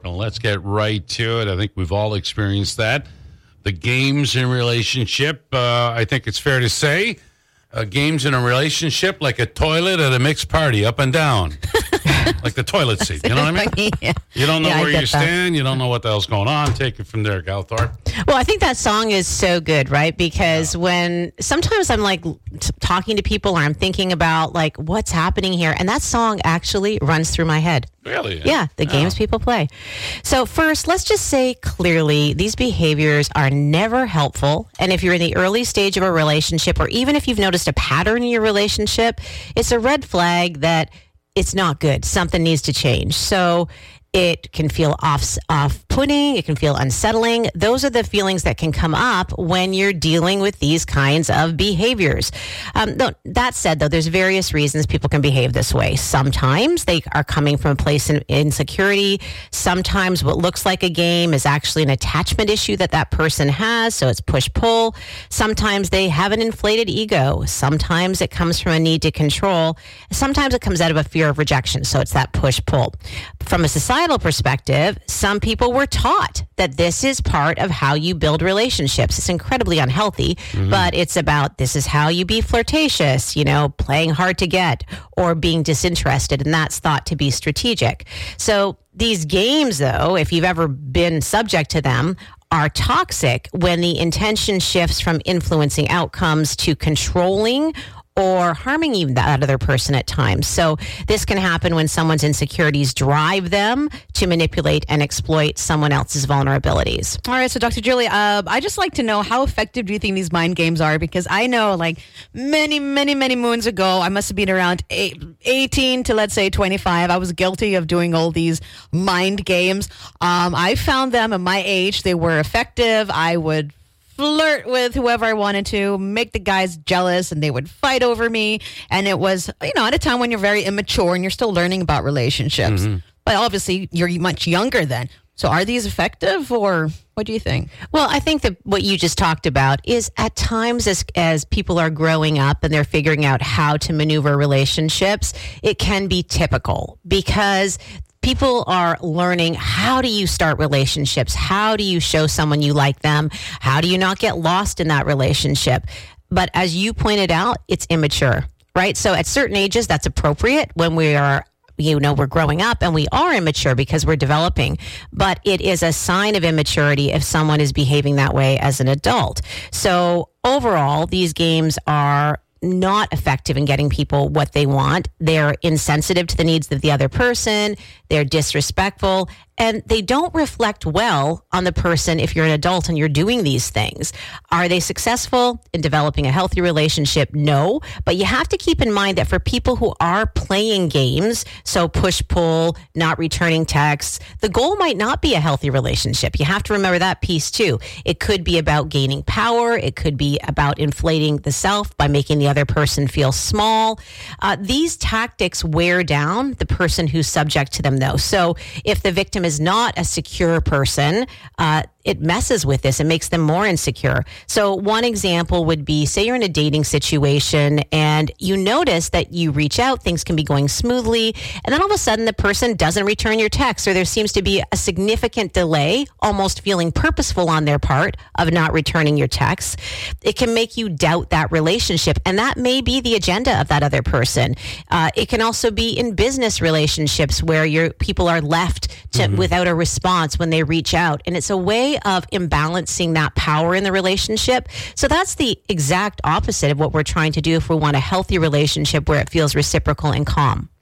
Well, let's get right to it. I think we've all experienced that. The games in relationship, I think it's fair to say, games in a relationship like a toilet at a mixed party, up and down. Like the toilet seat, you know what I mean? Yeah. You don't know where you that. stand. You don't know what the hell's going on. Take it from there, Galthorpe. Well, I think that song is so good, right? Because when sometimes I'm like talking to people or I'm thinking about like what's happening here, and that song actually runs through my head. Really? Yeah, the games people play. So first, let's just say clearly these behaviors are never helpful. And if you're in the early stage of a relationship, or even if you've noticed a pattern in your relationship, it's a red flag that it's not good. Something needs to change. So it can feel off-putting. It can feel unsettling. Those are the feelings that can come up when you're dealing with these kinds of behaviors. That said, though, there's various reasons people can behave this way. Sometimes they are coming from a place of insecurity. Sometimes what looks like a game is actually an attachment issue that person has, so it's push-pull. Sometimes they have an inflated ego. Sometimes it comes from a need to control. Sometimes it comes out of a fear of rejection, so it's that push-pull. From a societal perspective, some people were taught that this is part of how you build relationships. It's incredibly unhealthy, but it's about this is how you be flirtatious, playing hard to get or being disinterested, and that's thought to be strategic. So these games, though, if you've ever been subject to them, are toxic when the intention shifts from influencing outcomes to controlling or harming even that other person at times. So this can happen when someone's insecurities drive them to manipulate and exploit someone else's vulnerabilities. All right, so Dr. Julie, I just like to know how effective do you think these mind games are? Because I know like many moons ago, I must have been around 18 to let's say 25. I was guilty of doing all these mind games. I found them at my age. They were effective. I would flirt with whoever I wanted to, make the guys jealous, and they would fight over me. And it was, at a time when you're very immature and you're still learning about relationships. But obviously, you're much younger then. So are these effective, or what do you think? Well, I think that what you just talked about is at times as people are growing up and they're figuring out how to maneuver relationships, it can be typical because people are learning, how do you start relationships? How do you show someone you like them? How do you not get lost in that relationship? But as you pointed out, it's immature, right? So at certain ages, that's appropriate when we are, we're growing up and we are immature because we're developing. But it is a sign of immaturity if someone is behaving that way as an adult. So overall, these games are not effective in getting people what they want. They're insensitive to the needs of the other person. They're disrespectful. And they don't reflect well on the person if you're an adult and you're doing these things. Are they successful in developing a healthy relationship? No. But you have to keep in mind that for people who are playing games, so push-pull, not returning texts, the goal might not be a healthy relationship. You have to remember that piece too. It could be about gaining power. It could be about inflating the self by making the other person feel small. These tactics wear down the person who's subject to them, though. So if the victim is not a secure person, it messes with this. It makes them more insecure. So one example would be, say you're in a dating situation and you notice that you reach out, things can be going smoothly, and then all of a sudden the person doesn't return your text, or there seems to be a significant delay, almost feeling purposeful on their part of not returning your texts. It can make you doubt that relationship, and that may be the agenda of that other person. It can also be in business relationships where people are left without a response when they reach out, and it's a way of imbalancing that power in the relationship. So that's the exact opposite of what we're trying to do if we want a healthy relationship where it feels reciprocal and calm.